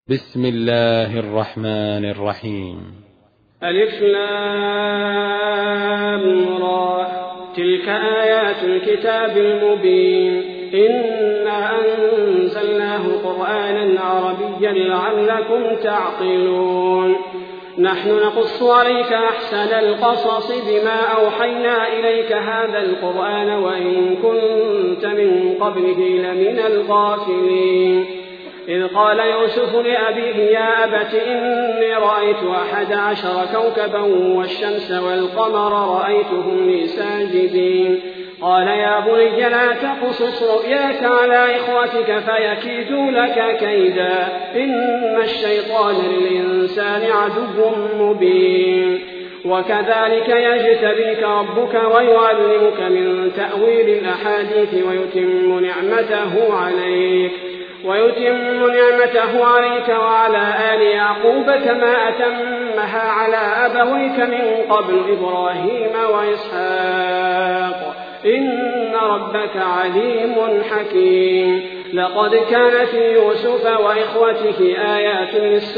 بسم الله الرحمن الرحيم. ألف لام را، تلك آيات الكتاب المبين. إنا أنزلناه قرآنا عربيا لعلكم تعقلون. نحن نقص عليك أحسن القصص بما أوحينا إليك هذا القرآن وإن كنت من قبله لمن الغافلين. إذ قال يوسف لأبيه يا أبت إني رأيت 11 كوكبا والشمس والقمر رأيتهم لي ساجدين. قال يا بني لا تقصص رؤياك على إخوتك فيكيدوا لك كيدا، إن الشيطان للإنسان عدو مبين. وكذلك يجتبيك ربك ويعلمك من تأويل الأحاديث ويتم نعمته عليك وعلى آل يعقوب كما أتمها على أبويك من قبل إبراهيم وإسحاق، إن ربك عليم حكيم. لقد كان في يوسف وإخوته آيات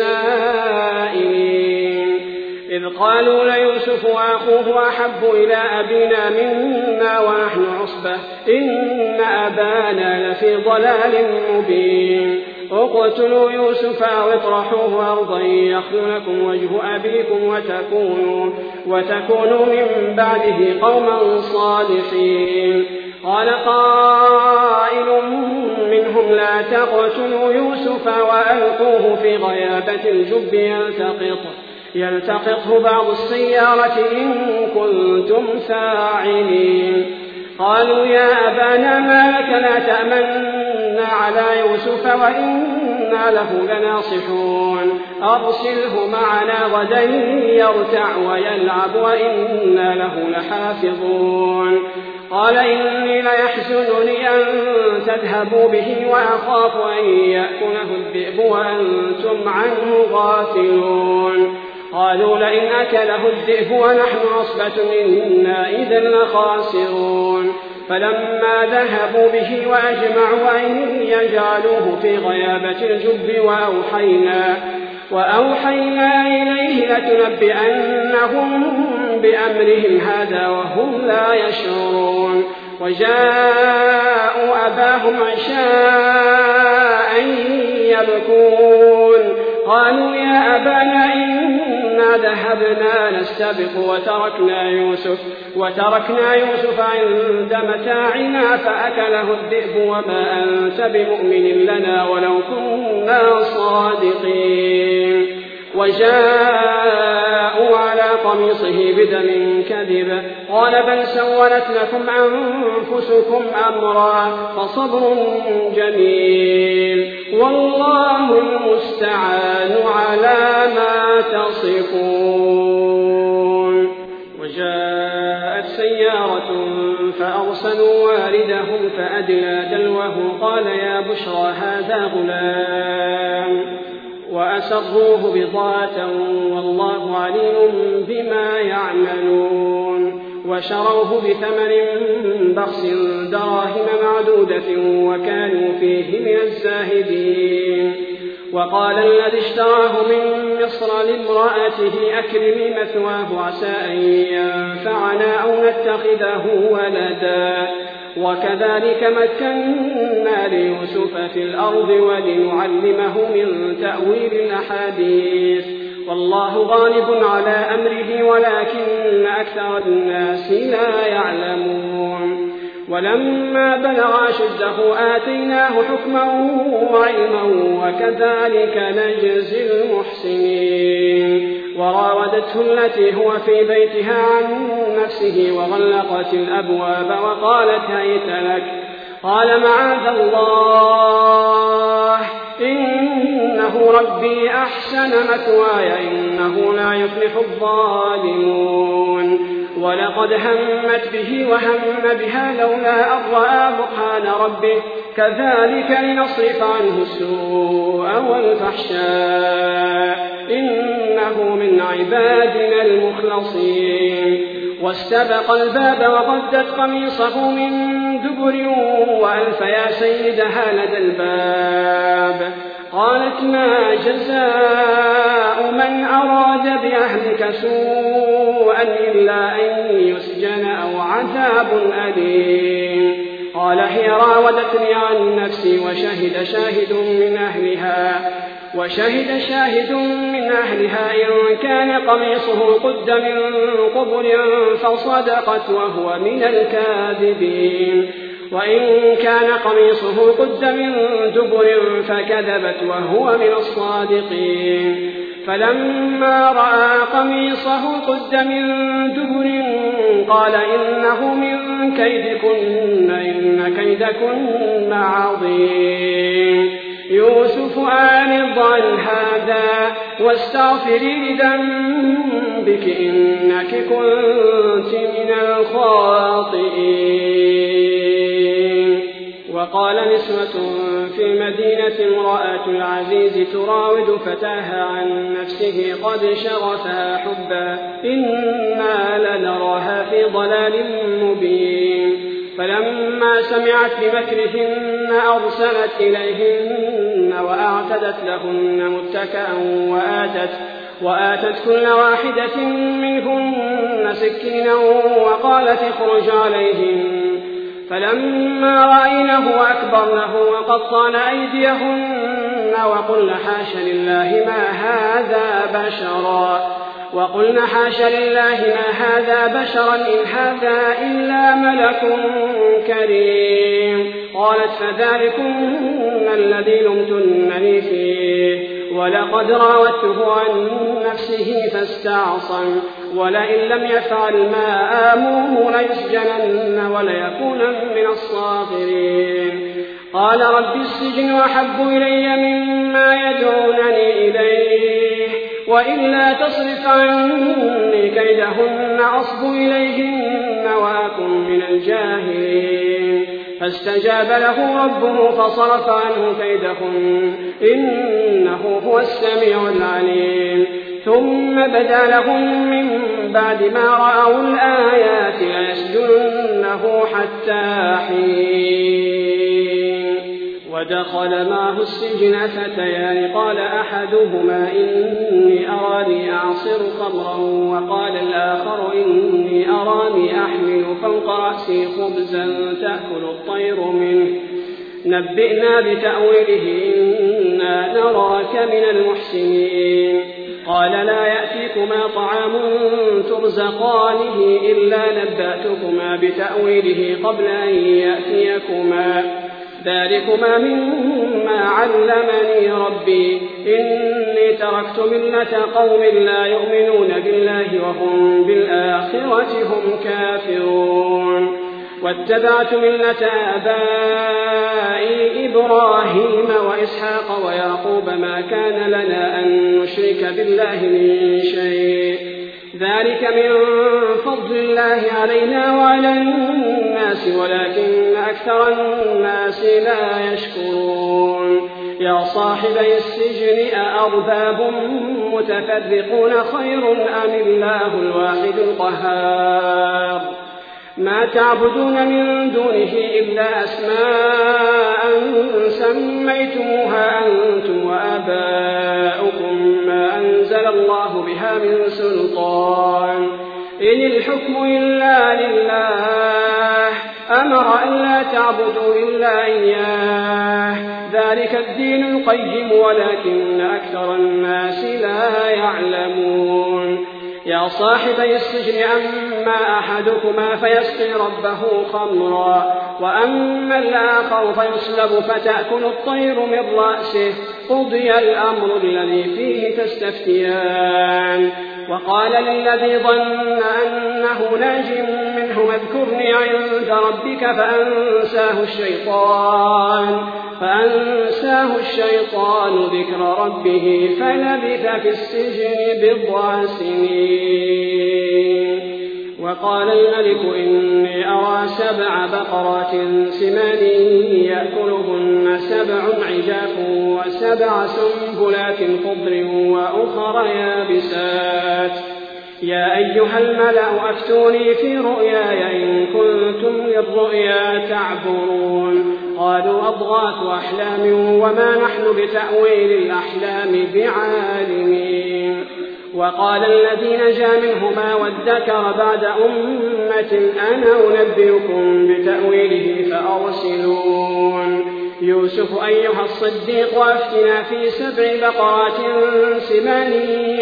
للسائلين، إذ قالوا ليوسف وأخوه أحب إلى أبينا منا ونحن عصبة إن أبانا لفي ضلال مبين. اقتلوا يوسف أو اطرحوه أرضا يخل لكم وجه أبيكم وتكونوا من بعده قوما صالحين. قال قائل منهم لا تقتلوا يوسف وألقوه في غيابة الجب يلتقطه بعض السيارة إن كنتم فاعلين. قالوا يا أبانا ما لك لا تأمنا على يوسف وإنا له لناصحون، أرسله معنا غدا يرتع ويلعب وإنا له لحافظون. قال إني ليحزنني أن تذهبوا به وأخاف أن يأكله الذئب وأنتم عنه غافلون. قالوا لئن أكله الذئب ونحن عصبة إنا إذا لخاسرون. فلما ذهبوا به وأجمعوا أن يجعلوه في غيابة الجب وأوحينا إليه لتنبئنهم بأمرهم هذا وهم لا يشعرون. وجاءوا أباهم عشاء يبكون. قالوا يا أبانا إنا ذهبنا نستبق وتركنا يوسف عند متاعنا فأكله الذئب وما أنت بمؤمن لنا ولو كنا صادقين. وجاءوا على قميصه بدم كذب قال بل سولت لكم أنفسكم أمرا فصبر جميل والله المستعان على ما تصفون. وجاءت سيارة فأرسلوا واردهم فأدلى دلوه قال يا بشرى هذا غلام وأسروه بضاعة والله عليم بما يعملون. وشروه بثمن بخس دراهم معدودة وكانوا فيه من الزاهدين. وقال الذي اشتراه من مصر لامرأته أكرمي مثواه عسى أن ينفعنا أو نتخذه ولدا. وكذلك مكنا ليوسف في الأرض ولنعلمه من تأويل الأحاديث والله غالب على أمره ولكن أكثر الناس لا يعلمون. ولما بلغ أشده آتيناه حكما وعلما وكذلك نجزي المحسنين. وراودته التي هو في بيتها عن نفسه وغلقت الأبواب وقالت هيت لك قال معاذ الله إنه ربي أحسن مثواي إنه لا يفلح الظالمون. ولقد همت به وهم بها لولا أن رأى برهان ربه كذلك لنصرف عنه السوء والفحشاء إنه من عبادنا المخلصين. واستبق الباب وقدت قميصه من دبر وألف يا سيدها لدى الباب قالت ما جزاء من أراد بأهلك سوءا إلا أن يسجن أو عذاب أليم. قال هي راودتني عن نفسي وشهد شاهد من أهلها إن كان قميصه قد من قبل فصدقت وهو من الكاذبين، وإن كان قميصه قد من دبر فكذبت وهو من الصادقين. فلما رأى قميصه قد من دبر قال إنه من كيدكن إن كيدكن عظيم. يوسف أعرض عن هذا واستغفري لذنبك إنك كنت من الخاطئين. وقال نسوة في المدينة امرأة العزيز تراود فتاها عن نفسه قد شغفها حبا إنا لنراها في ضلال مبين. فلما سمعت بمكرهن أرسلت إليهن وأعتدت لهن متكئا وآتت كل واحدة منهن سكينا وقالت اخرج عليهن. فلما رأينه أكبرنه وقطعن أيديهن وقلن حاش لله ما هذا بشرا إن هذا إلا ملك كريم. قالت فذلكن الذي لمتنني فيه ولقد راودته عن نفسه فاستعصم ولئن لم يفعل ما آمره ليسجنن وليكون من الصاغرين. قال رب السجن أحب إلي مما يدعونني إليه وإلا تصرف عني كيدهن أصب إليهن وأكن من الجاهلين. فاستجاب له ربه فصرف عنه كيدهن إنه هو السميع العليم. ثم بدا لهم من بعد ما رأوا الآيات ليسجننه حتى حين. ودخل معه السجن فتيان قال أحدهما إني أراني أعصر خمرا وقال الآخر إني أراني أحمل فوق رأسي خبزا تأكل الطير منه نبئنا بتأويله إنا نراك من المحسنين. قال لا يأتيكما طعام ترزقانه إلا نبأتكما بتأويله قبل أن يأتيكما ذلكما مما علمني ربي إني تركت ملة قوم لا يؤمنون بالله وهم بالآخرة هم كافرون. واتبعت ملة آبائي إبراهيم وإسحاق ويعقوب ما كان لنا أن نشرك بالله من شيء ذلك من فضل الله علينا وعلى الناس ولكن أكثر الناس لا يشكرون. يا صاحبي السجن أأرباب متفرقون خير أم الله الواحد القهار. ما تعبدون من دونه إلا أسماء سميتموها أنتم وآباؤكم ما أنزل الله بها من سلطان إن الحكم إلا لله أمر أن لا تعبدوا إلا إياه ذلك الدين القيم ولكن أكثر الناس لا يعلمون. يا صاحبي السجن أما أحدكما فيسقي ربه خمرا وأما الآخر فيصلب فتأكل الطير من رأسه قضي الأمر الذي فيه تستفتيان. وقال للذي ظن أنه ناج منه اذكرني عند ربك فأنساه الشيطان ذكر ربه فلبث في السجن بضع سنين. وقال الملك إني أرى 7 بقرات سمان يأكلهن 7 عجاف و7 سنبلات خضر وأخر يابسات. يا أيها الملأ أفتوني في رؤياي إن كنتم للرؤيا تعبرون. قالوا أضغاث أحلام وما نحن بتأويل الأحلام بعالمين. وقال الذي نجا منهما وادكر بعد أمة أنا أنبئكم بتأويله فأرسلون. يوسف أيها الصديق أفتنا في 7 بقرات سمان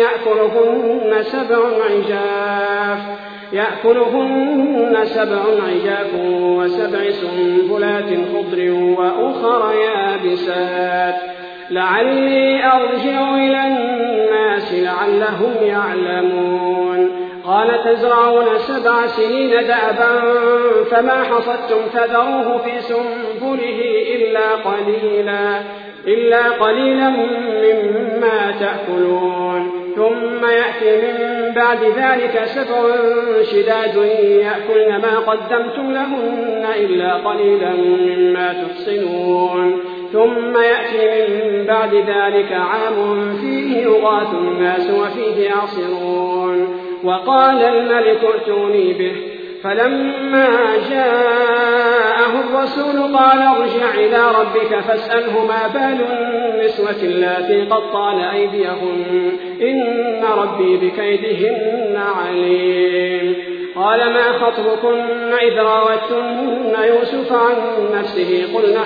يأكلهن 7 عجاف و7 سنبلات خضر وأخر يابسات لعلي أرجع إلى الناس لعلهم يعلمون. قال تزرعون 7 سنين دأبا فما حصدتم فذروه في سنبله إلا قليلا مما تأكلون. ثم يأتي من بعد ذلك 7 شداد يأكلن ما قدمتم لهن إلا قليلا مما تحصنون. ثم يأتي من بعد ذلك عام فيه يغاث الناس وفيه يعصرون. وقال الملك ائتوني به. فلما جاءه الرسول قال ارجع إلى ربك فاسأله ما بال النسوة اللاتي قطعن أيديهن إن ربي بكيدهن عليم. قال ما خطبكن إذ راوتن يوسف عن نفسه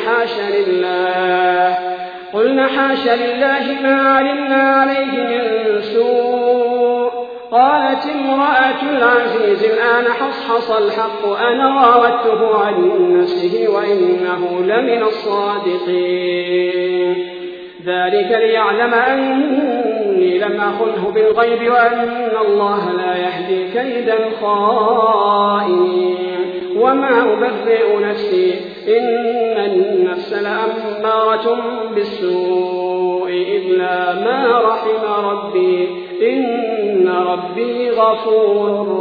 قلنا حاش لله ما علمنا عليه من سوء. قالت امرأة العزيز الآن حصحص الحق أنا راودته عن نفسه وإنه لمن الصادقين. ذلك ليعلم أني لم أخنه بالغيب وأن الله لا يهدي كيد الخائنين. وما أبرئ نفسي إن النفس لأمارة بالسوء إلا ما رحم ربي إن ربي غفور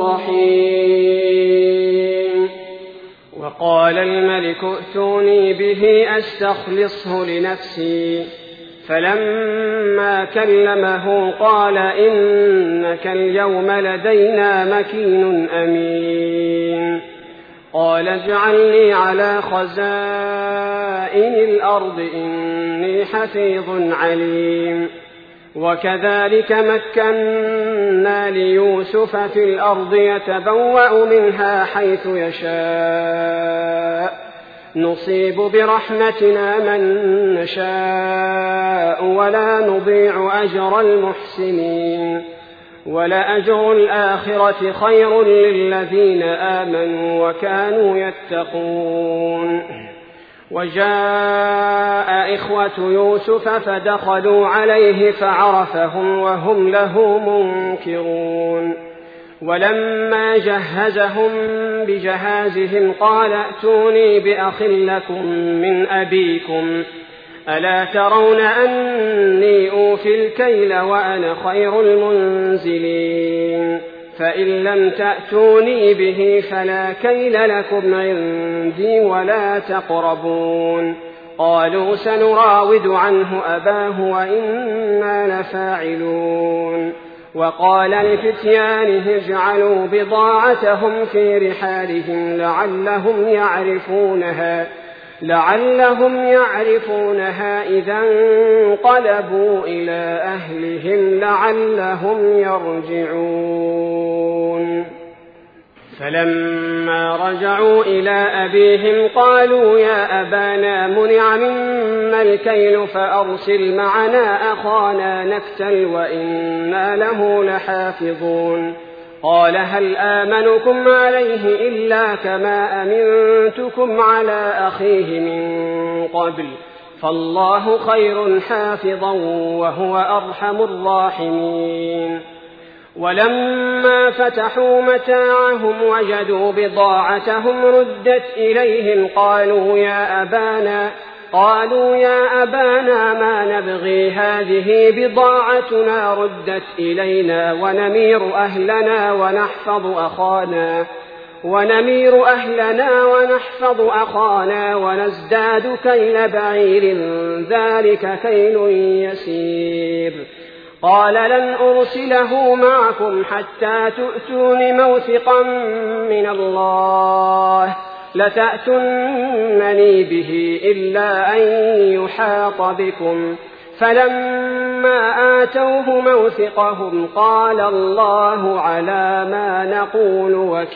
رحيم. وقال الملك ائتوني به أستخلصه لنفسي. فلما كلمه قال إنك اليوم لدينا مكين أمين. قال اجعلني على خزائن الأرض إني حفيظ عليم. وكذلك مكنا ليوسف في الأرض يتبوأ منها حيث يشاء نصيب برحمتنا من نشاء ولا نضيع أجر المحسنين. ولأجر الآخرة خير للذين آمنوا وكانوا يتقون. وجاء إخوة يوسف فدخلوا عليه فعرفهم وهم له منكرون. ولما جهزهم بجهازهم قال ائتوني بأخ لكم من أبيكم ألا ترون أني أوفي الكيل وأنا خير المنزلين. فإن لم تأتوني به فلا كيل لكم عندي ولا تقربون. قالوا سنراود عنه أباه وإنا لفاعلون. وقال لفتيانه اجعلوا بضاعتهم في رحالهم لعلهم يعرفونها إذا انقلبوا إلى أهلهم لعلهم يرجعون. فلما رجعوا إلى أبيهم قالوا يا أبانا منع منا الكيل فأرسل معنا أخانا نكتل وإنا له لحافظون. قال هل آمنكم عليه إلا كما أمنتكم على أخيه من قبل فالله خير حافظا وهو أرحم الراحمين. ولما فتحوا متاعهم وجدوا بضاعتهم ردت إليهم قالوا يا أبانا ما نبغي هذه بضاعتنا ردت إلينا ونمير أهلنا ونحفظ أخانا ونزداد كيل بعير ذلك كيل يسير. قال لن أرسله معكم حتى تؤتون موثقا من الله لتأتنني به إلا أن يحاط بكم. فلما آتوه موثقهم قال الله على ما نقول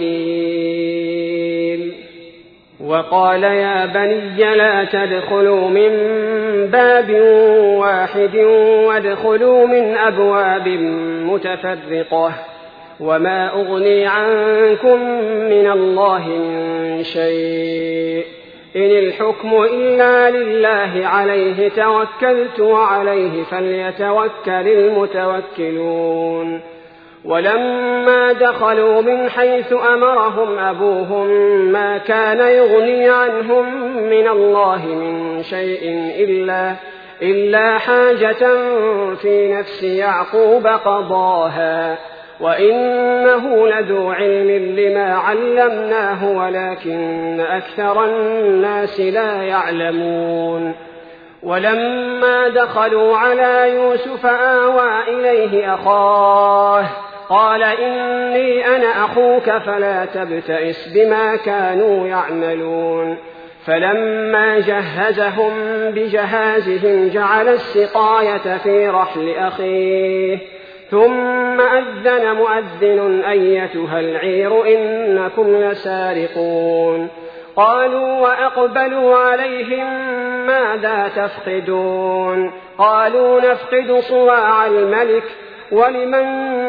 وكيل. وقال يا بني لا تدخلوا من باب واحد وادخلوا من أبواب متفرقة وما أغني عنكم من الله من شيء إن الحكم إلا لله عليه توكلت وعليه فليتوكل المتوكلون. ولما دخلوا من حيث أمرهم أبوهم ما كان يغني عنهم من الله من شيء إلا حاجة في نفس يعقوب قضاها وإنه لذو علم لما علمناه ولكن أكثر الناس لا يعلمون. ولما دخلوا على يوسف آوى إليه أخاه قال إني أنا أخوك فلا تبتئس بما كانوا يعملون. فلما جهزهم بجهازهم جعل السقاية في رحل أخيه ثم أذن مؤذن أيتها العير إنكم لسارقون. قالوا وأقبلوا عليهم ماذا تفقدون؟ قالوا نفقد صواع الملك ولمن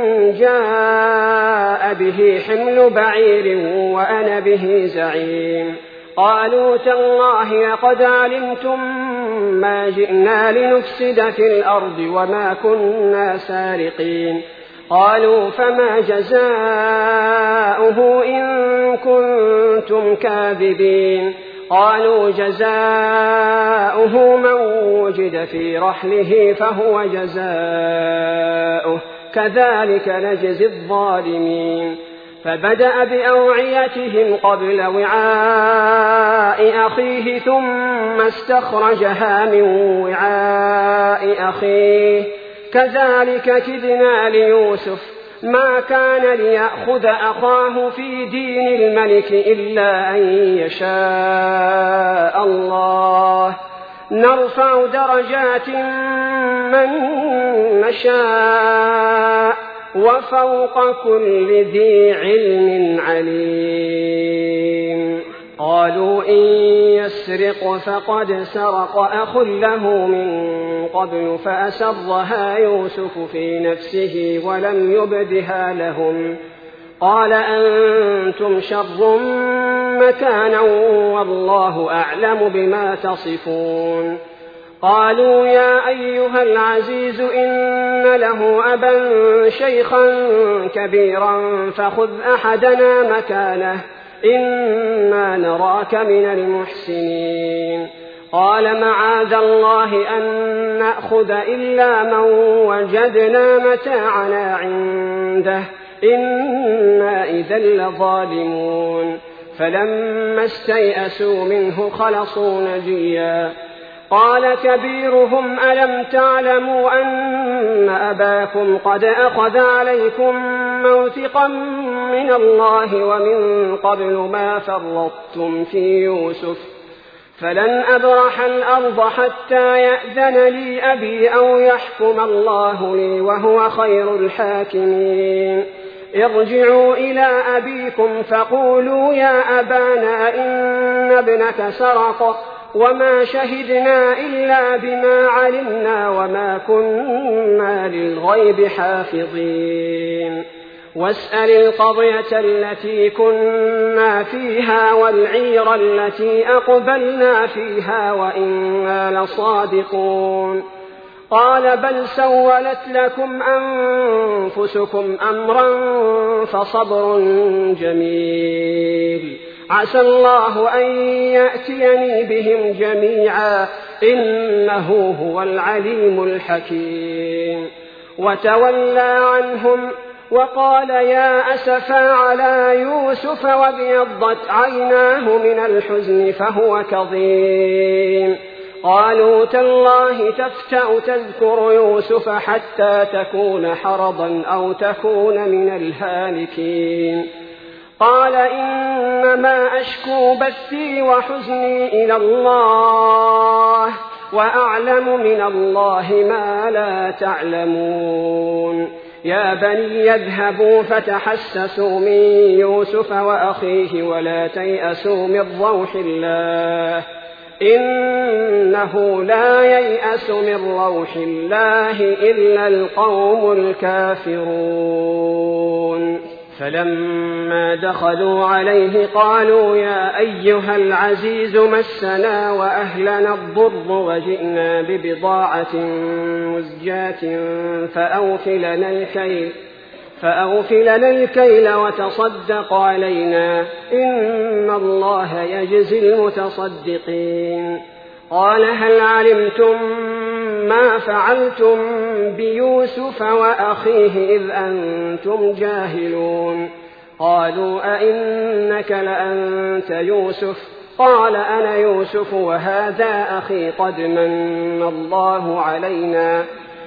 جاء به حمل بعير وأنا به زعيم. قالوا تالله لقد علمتم ما جئنا لنفسد في الأرض وما كنا سارقين. قالوا فما جزاؤه إن كنتم كاذبين؟ قالوا جزاؤه من وجد في رحله فهو جزاؤه كذلك نجزي الظالمين. فبدأ بأوعيتهم قبل وعاء أخيه ثم استخرجها من وعاء أخيه كذلك كدنا ليوسف ما كان ليأخذ أخاه في دين الملك إلا أن يشاء الله نرفع درجات من نشاء وفوق كل ذي علم عليم. قالوا إن يسرق فقد سرق أخ له من قبل فأسرها يوسف في نفسه ولم يبدها لهم. قال أنتم شر مكانا والله أعلم بما تصفون. قالوا يا أيها العزيز إن له أبا شيخا كبيرا فخذ أحدنا مكانه إنا نراك من المحسنين. قال معاذ الله أن نأخذ إلا من وجدنا متاعنا عنده إنا إذا لظالمون. فلما استيئسوا منه خلصوا نجيا. قال كبيرهم ألم تعلموا أن أباكم قد أخذ عليكم موثقا من الله ومن قبل ما فرطتم في يوسف فلن أبرح الأرض حتى يأذن لي أبي أو يحكم الله لي وهو خير الحاكمين. ارجعوا إلى أبيكم فقولوا يا أبانا إن ابنك سرق وما شهدنا إلا بما علمنا وما كنا للغيب حافظين. واسأل القضية التي كنا فيها والعير التي أقبلنا فيها وإنا لصادقون. قال بل سولت لكم أنفسكم أمرا فصبر جميل عسى الله أن يأتيني بهم جميعا إنه هو العليم الحكيم. وتولى عنهم وقال يا أسفا على يوسف وابيضت عيناه من الحزن فهو كظيم. قالوا تالله تفتأ تذكر يوسف حتى تكون حرضا أو تكون من الهالكين. قال إنما أشكو بثي وحزني إلى الله وأعلم من الله ما لا تعلمون يا بني يذهبوا فتحسسوا من يوسف وأخيه ولا تيأسوا من روح الله إنه لا ييأس من روح الله إلا القوم الكافرون فلما دخلوا عليه قالوا يا أيها العزيز مسنا وأهلنا الضر وجئنا ببضاعة مزجاة فأوف لنا الكيل وتصدق علينا إن الله يجزي المتصدقين قال هل علمتم ما فعلتم بيوسف وأخيه إذ أنتم جاهلون قالوا أئنك لأنت يوسف قال أنا يوسف وهذا أخي قد من الله علينا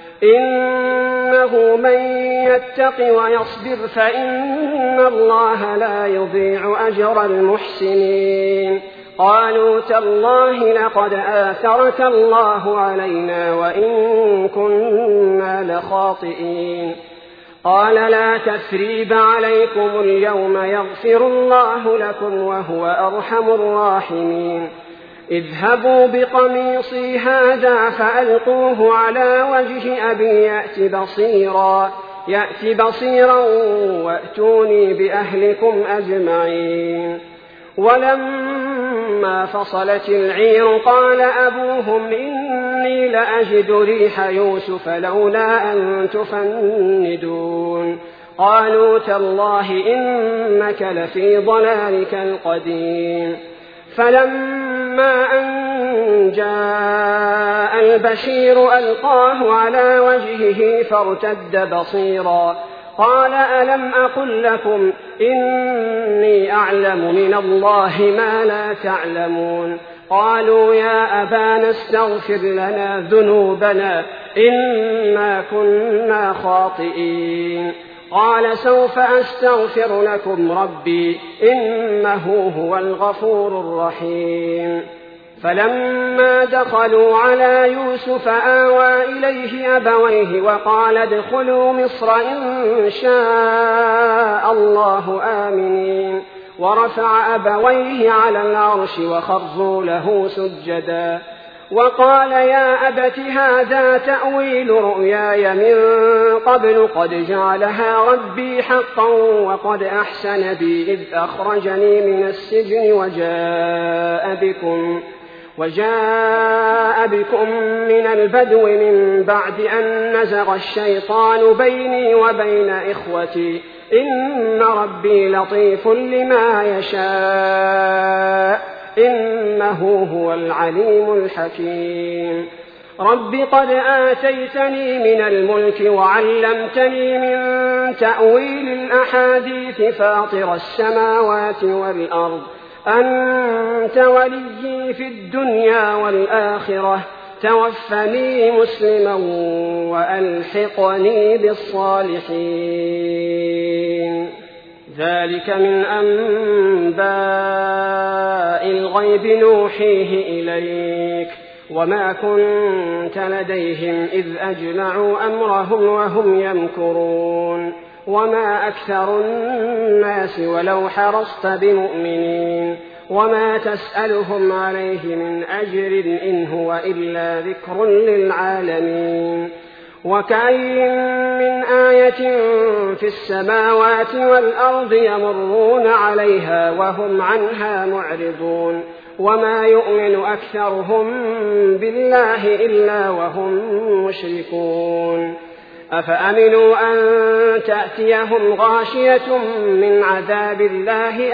إنه من يتق ويصبر فإن الله لا يضيع أجر المحسنين قالوا تالله لقد آثرك الله علينا وإن كنا لخاطئين قال لا تثريب عليكم اليوم يغفر الله لكم وهو أرحم الراحمين اذهبوا بقميصي هذا فألقوه على وجه أبي يأت بصيرا وأتوني بأهلكم أجمعين ولما فصلت العير قال أبوهم إني لأجد ريح يوسف لولا أن تفندون قالوا تالله إنك لفي ضلالك القديم فلما أن جاء البشير ألقاه على وجهه فارتد بصيرا قال ألم أقل لكم إني أعلم من الله ما لا تعلمون قالوا يا أبانا استغفر لنا ذنوبنا إنا كنا خاطئين قال سوف أستغفر لكم ربي إنه هو الغفور الرحيم فلما دخلوا على يوسف آوى إليه أبويه وقال ادخلوا مصر إن شاء الله آمنين ورفع أبويه على العرش وخروا له سجدا وقال يا أبت هذا تأويل رؤياي من قبل قد جعلها ربي حقا وقد أحسن بي إذ أخرجني من السجن وجاء بكم من البدو من بعد أن نزغ الشيطان بيني وبين إخوتي إن ربي لطيف لما يشاء إنه هو العليم الحكيم رب قد آتيتني من الملك وعلمتني من تأويل الأحاديث فاطر السماوات والأرض أنت وليي في الدنيا والآخرة توفني مسلما وألحقني بالصالحين ذلك من أنباء الغيب نوحيه إليك وما كنت لديهم إذ أجمعوا أمرهم وهم يمكرون وما أكثر الناس ولو حرصت بمؤمنين وما تسألهم عليه من أجر إن هو إلا ذكر للعالمين وكأين من آية في السماوات والأرض يمرون عليها وهم عنها معرضون وما يؤمن أكثرهم بالله إلا وهم مشركون أفأمنوا أن تأتيهم غاشية من عذاب الله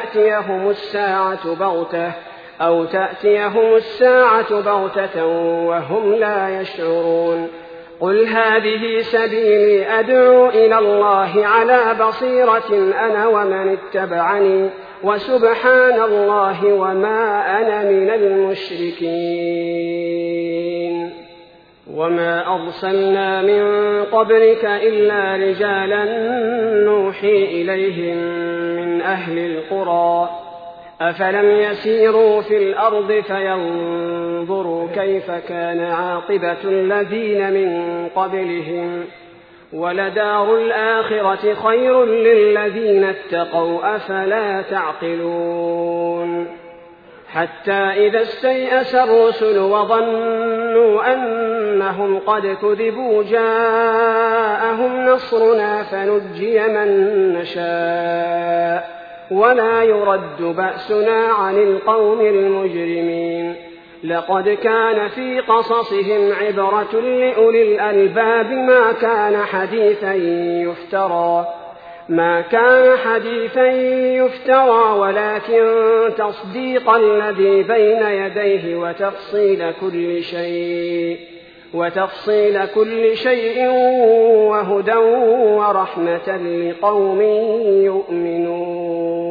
أو تأتيهم الساعة بغتة وهم لا يشعرون قل هذه سبيلي أدعو إلى الله على بصيرة أنا ومن اتبعني وسبحان الله وما أنا من المشركين وما أرسلنا من قبلك إلا رجالا نوحي إليهم من أهل القرى أفلم يسيروا في الأرض فينظروا كيف كان عاقبة الذين من قبلهم ولدار الآخرة خير للذين اتقوا أفلا تعقلون حتى إذا استيأس الرسل وظنوا أنهم قد كذبوا جاءهم نصرنا فنجي من نشاء ولا يرد بأسنا عن القوم المجرمين لقد كان في قصصهم عبرة لأولي الألباب ما كان حديثا يفترى ولكن تصديق الذي بين يديه وتفصيل كل شيء وهدى ورحمة لقوم يؤمنون.